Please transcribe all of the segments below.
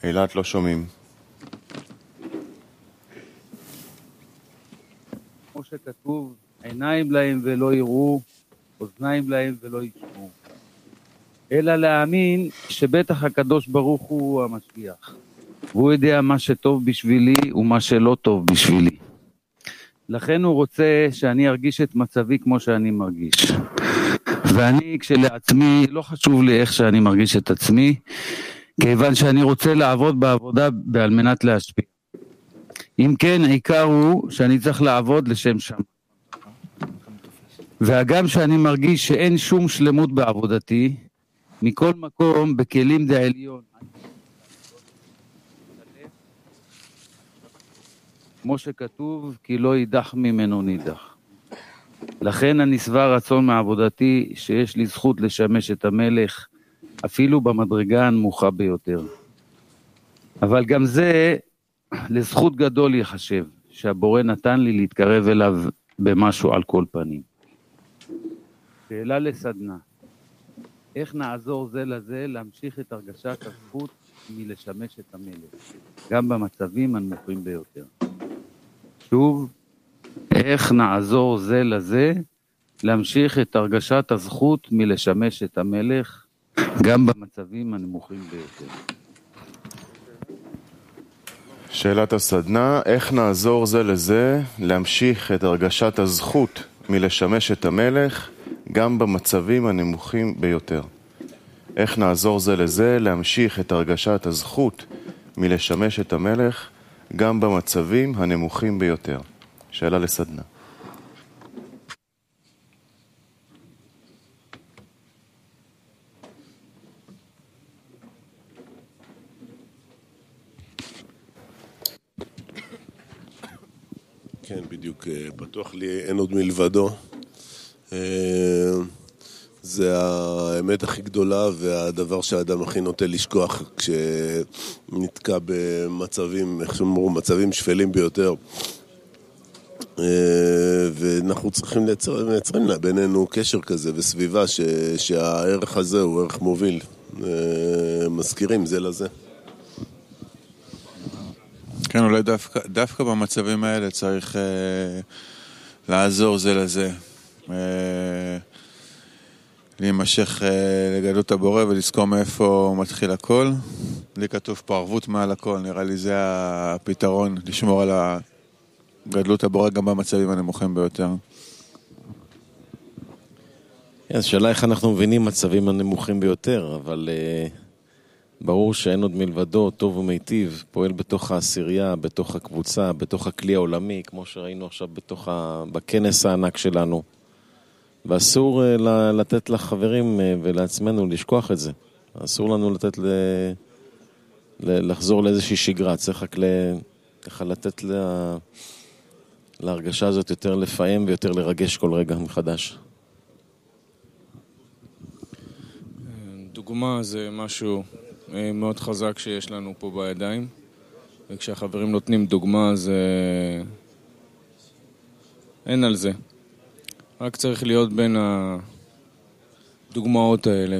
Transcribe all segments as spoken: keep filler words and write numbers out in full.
אילת לא שומעים. כמו שכתוב, עיניים להם ולא יראו, אוזניים להם ולא ישמעו. אלא להאמין שבטח הקדוש ברוך הוא המשגיח. והוא יודע מה שטוב בשבילי ומה שלא טוב בשבילי. לכן הוא רוצה שאני ארגיש את מצבי כמו שאני מרגיש. ואני כשלעצמי לא חשוב לי איך שאני מרגיש את עצמי, כיוון שאני רוצה לעבוד בעבודה על מנת להשפיע. אם כן, העיקר הוא שאני צריך לעבוד לשם שם. והגם שאני מרגיש שאין שום שלמות בעבודתי, מכל מקום בכלים דעליון, כמו שכתוב, כי לא יידח ממנו נידח. לכן אני שבע רצון מעבודתי שיש לי זכות לשמש את המלך, אפילו במדרגה הנמוכה ביותר. אבל גם זה לזכות גדול יחשב, שהבורא נתן לי להתקרב אליו במשהו על כל פנים. שאלה לסדנה, איך נעזור זה לזה להמשיך את הרגשת הזכות מלשמש את המלך, גם במצבים הנמוכים ביותר? שוב, איך נעזור זה לזה להמשיך את הרגשת הזכות מלשמש את המלך, גם במצבים הנמוכים ביותר? שאלת הסדנה, איך נעזור זה לזה להמשיך את הרגשת הזכות מלשמש את המלך גם במצבים הנמוכים ביותר? איך נעזור זה לזה להמשיך את הרגשת הזכות מלשמש את המלך גם במצבים הנמוכים ביותר? שאלה לסדנה. כן, בדיוק, בטוח לי אין עוד מלבדו. זה האמת הכי גדולה והדבר שהאדם הכי נוטה לשכוח כשנתקע במצבים, איך שאומרו, מצבים שפלים ביותר. ואנחנו צריכים לייצר, מייצרים לה בינינו קשר כזה וסביבה ש, שהערך הזה הוא ערך מוביל. מזכירים זה לזה. כן, אולי דווקא, דווקא במצבים האלה צריך אה, לעזור זה לזה. אה, להימשך אה, לגדלות הבורא ולזכור מאיפה מתחיל הכל. לי כתוב פה ערבות מעל הכל, נראה לי זה הפתרון, לשמור על גדלות הבורא גם במצבים הנמוכים ביותר. אז שאלה איך אנחנו מבינים מצבים הנמוכים ביותר, אבל uh, ברור שאין עוד מלבדו, טוב ומיטיב, פועל בתוך העשירייה, בתוך הקבוצה, בתוך הכלי העולמי, כמו שראינו עכשיו בתוך ה... בכנס הענק שלנו. ואסור uh, לתת לחברים uh, ולעצמנו לשכוח את זה. אסור לנו לתת ל... ל... לחזור לאיזושהי שגרה, צריך רק ל... לתת לה... להרגשה הזאת יותר לפעם ויותר לרגש כל רגע מחדש. דוגמה זה משהו מאוד חזק שיש לנו פה בידיים, וכשהחברים נותנים דוגמה זה אין על זה, רק צריך להיות בין הדוגמאות האלה.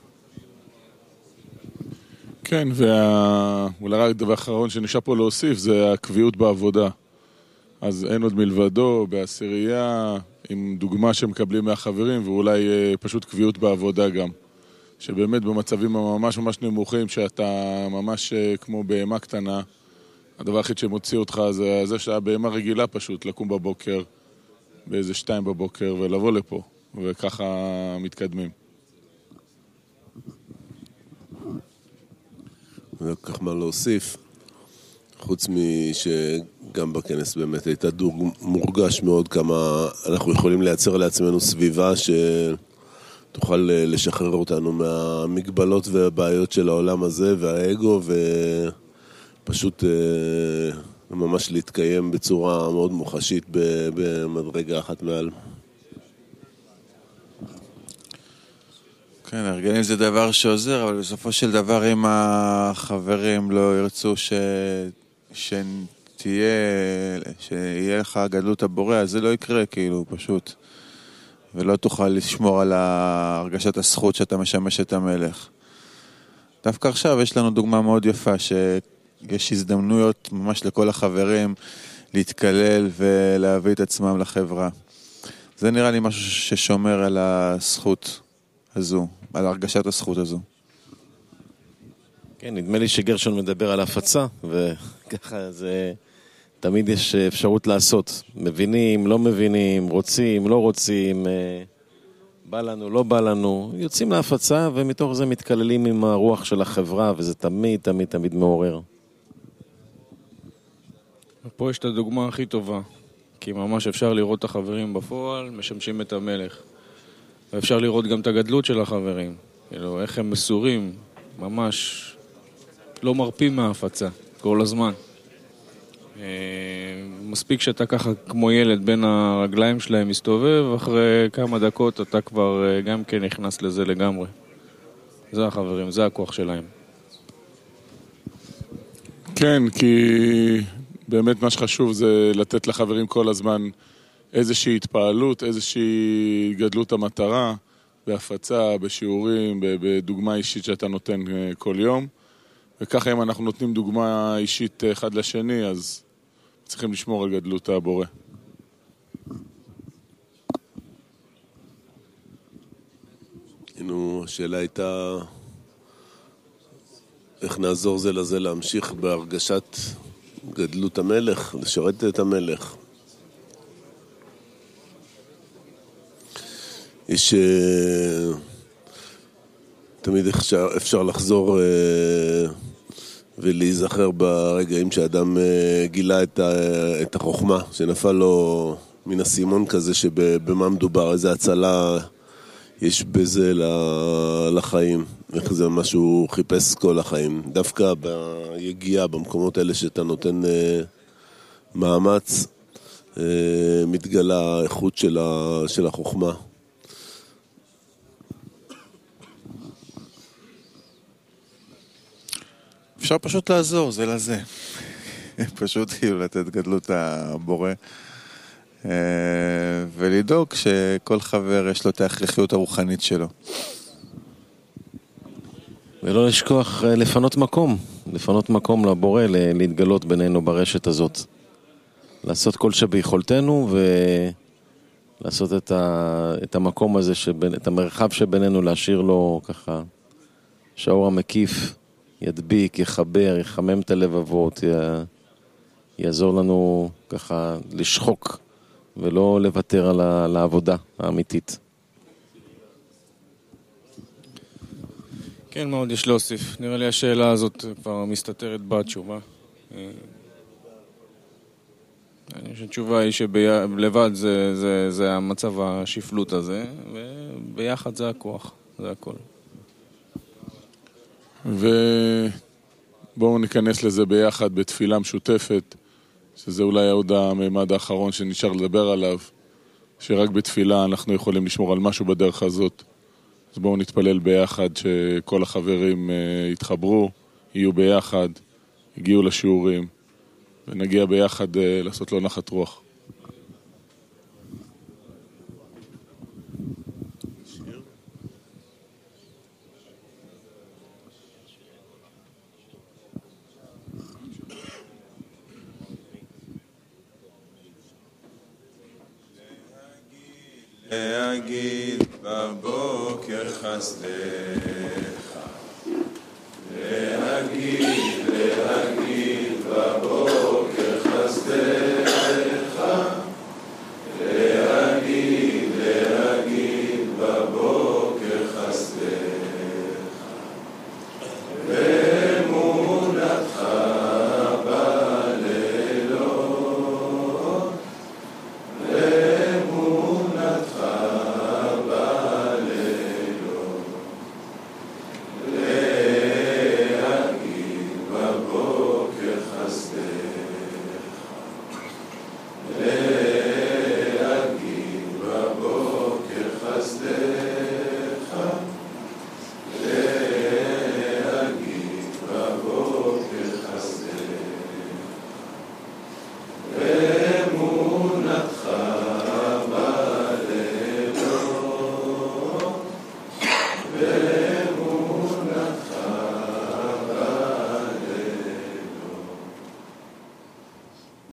כן, ואולי רק דבר אחרון שנשאר פה להוסיף זה הקביעות בעבודה. אז אין עוד מלבדו, בעשירייה, עם דוגמה שמקבלים מהחברים, ואולי פשוט קביעות בעבודה גם. שבאמת במצבים הממש ממש נמוכים, שאתה ממש כמו בהמה קטנה, הדבר הכי שמוציא אותך זה זה שהיה בהמה רגילה פשוט, לקום בבוקר, באיזה שתיים בבוקר, ולבוא לפה, וככה מתקדמים. וכך מה להוסיף, חוץ משגם בכנס באמת הייתה דוג מורגש מאוד כמה אנחנו יכולים לייצר לעצמנו סביבה שתוכל לשחרר אותנו מהמגבלות והבעיות של העולם הזה והאגו, ופשוט ממש להתקיים בצורה מאוד מוחשית במדרגה אחת מעל. כן, הרגלים זה דבר שעוזר, אבל בסופו של דבר אם החברים לא ירצו ש... שתהיה, שיהיה לך גדלות הבורא, אז זה לא יקרה כאילו פשוט. ולא תוכל לשמור על הרגשת הזכות שאתה משמש את המלך. דווקא עכשיו יש לנו דוגמה מאוד יפה, שיש הזדמנויות ממש לכל החברים להתקלל ולהביא את עצמם לחברה. זה נראה לי משהו ששומר על הזכות הזו, על הרגשת הזכות הזו. כן, נדמה לי שגרשון מדבר על הפצה, וככה זה תמיד יש אפשרות לעשות. מבינים, לא מבינים, רוצים, לא רוצים, בא לנו, לא בא לנו. יוצאים להפצה ומתוך זה מתקללים עם הרוח של החברה, וזה תמיד, תמיד, תמיד מעורר. פה יש את הדוגמה הכי טובה, כי ממש אפשר לראות את החברים בפועל, משמשים את המלך. ואפשר לראות גם את הגדלות של החברים. כאילו, איך הם מסורים, ממש לא מרפים מההפצה, כל הזמן. מספיק שאתה ככה כמו ילד בין הרגליים שלהם מסתובב, אחרי כמה דקות אתה כבר גם כן נכנס לזה לגמרי. זה החברים, זה הכוח שלהם. כן, כי באמת מה שחשוב זה לתת לחברים כל הזמן איזושהי התפעלות, איזושהי גדלות המטרה, בהפצה, בשיעורים, בדוגמה אישית שאתה נותן כל יום. וככה אם אנחנו נותנים דוגמה אישית אחד לשני, אז צריכים לשמור על גדלות הבורא. הנה, השאלה הייתה איך נעזור זה לזה להמשיך בהרגשת גדלות המלך, לשרת את המלך. יש תמיד אפשר, אפשר לחזור ולהיזכר ברגעים שאדם גילה את, את החוכמה, שנפל לו מן הסימון כזה שבמה מדובר, איזה הצלה יש בזה לחיים, איך זה משהו חיפש כל החיים, דווקא ביגיעה, במקומות האלה שאתה נותן מאמץ, מתגלה האיכות של, של החוכמה. אפשר פשוט לעזור, זה לזה. פשוט כאילו לתת גדלות הבורא. ולדאוג שכל חבר יש לו את ההכרחיות הרוחנית שלו. ולא לשכוח לפנות מקום, לפנות מקום לבורא, להתגלות בינינו ברשת הזאת. לעשות כל שביכולתנו ולעשות את, ה, את המקום הזה, שבין, את המרחב שבינינו, להשאיר לו ככה שהאור המקיף ידביק, יחבר, יחמם את הלבבות, י... יעזור לנו ככה לשחוק ולא לוותר על, ה... על העבודה האמיתית. כן, מאוד יש להוסיף. נראה לי השאלה הזאת כבר מסתתרת בתשובה. אני חושב שהתשובה היא שלבד זה, זה, זה המצב השפלות הזה, וביחד זה הכוח, זה הכל. ובואו ניכנס לזה ביחד בתפילה משותפת, שזה אולי עוד הממד האחרון שנשאר לדבר עליו, שרק בתפילה אנחנו יכולים לשמור על משהו בדרך הזאת. אז בואו נתפלל ביחד שכל החברים יתחברו, יהיו ביחד, הגיעו לשיעורים, ונגיע ביחד לעשות לו נחת רוח. להגיד בבוקר חסדך, להגיד, להגיד בבוקר